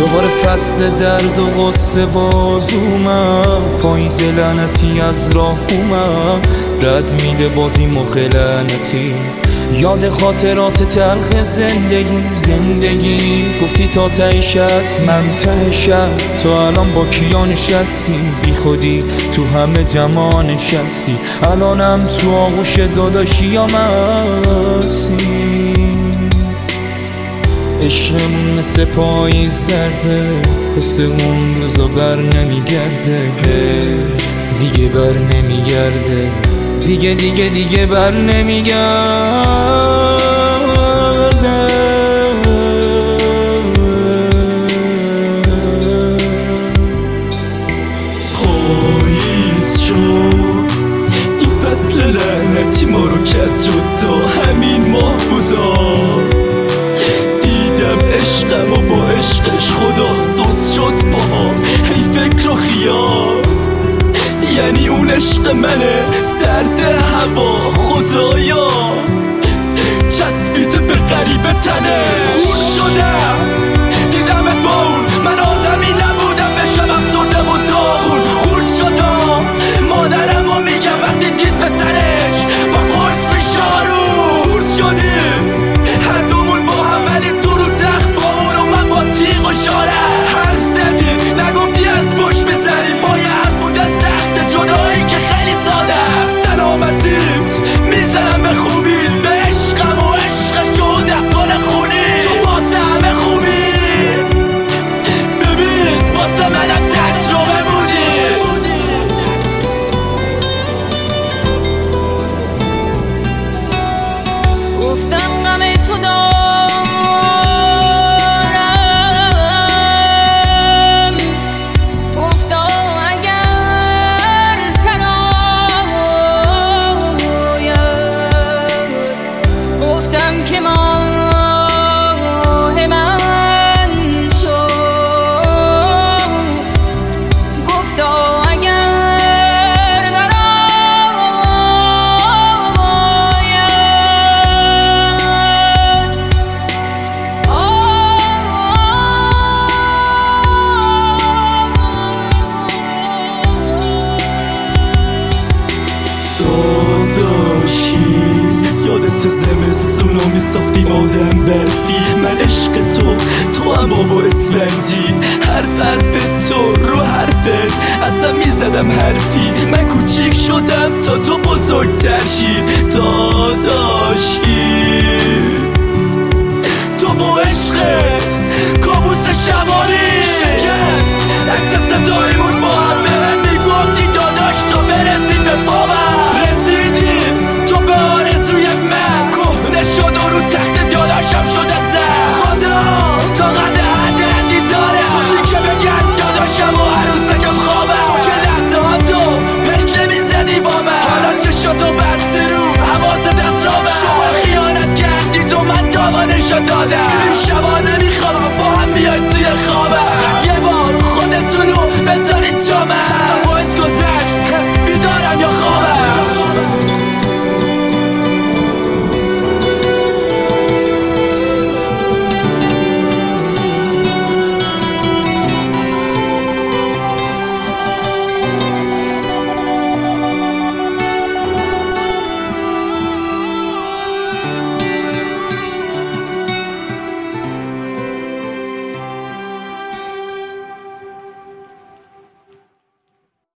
دوباره فصل درد و غصه باز اومد، پاییز لعنتی از راه اومد، رد میده بازیم و خلنتی، یاد خاطرات تلخ زندگی گفتی تا تهش هست، من تهشم. تو الان با کیا نشستی؟ بی خودی تو همه جمع نشستی، الانم تو آغوش داداشی یا مستی. عشقمون مثل پاییز زرده، حس اون روزا بر نمیگرده، دیگه بر نمیگرده، دیگه بر نمیگرده. پاییز شد این فصل لعنتی ما رو کرد جدا، همین ماه بودا دیدم عشقم و با عشقش خدا سوس شد باها، هی فکر و خیال، یعنی اون عشق منه سرد هوا، خدایا چسبیده به غریبه تنه. خون شدم دیدم با اون، من آدمی نبودم بشم افسرده و داغون. خورد شدم مادرمو میگم وقتی دید پسرش با قرص میشارو. خورد شدیم هر دومون با هم، ولی تو رو تخت با اون و من با تیغ و شاره حرف زدیم، نگفتی از پشت بزنیم، باید بوده سخت جدایی که خیلی ساده است. سلامتیت میزنم به خوبی، به عشقم و عشق جود افغان خونی، تو واسه همه خوبی، ببین واسه منم تجربه بودی. گفتم غم تو دارم، گفتا اگر سرایم، گفتم که ماه من شد، گفتا اگر براید داداشی یادت زمستونو میساختیم آدم برفی، من عشق تو هم بابا اسفندی، حرف تو رو حرفت اصلا میزدم حرفی، من کوچیک شدم تا تو بزرگتر شی. داداش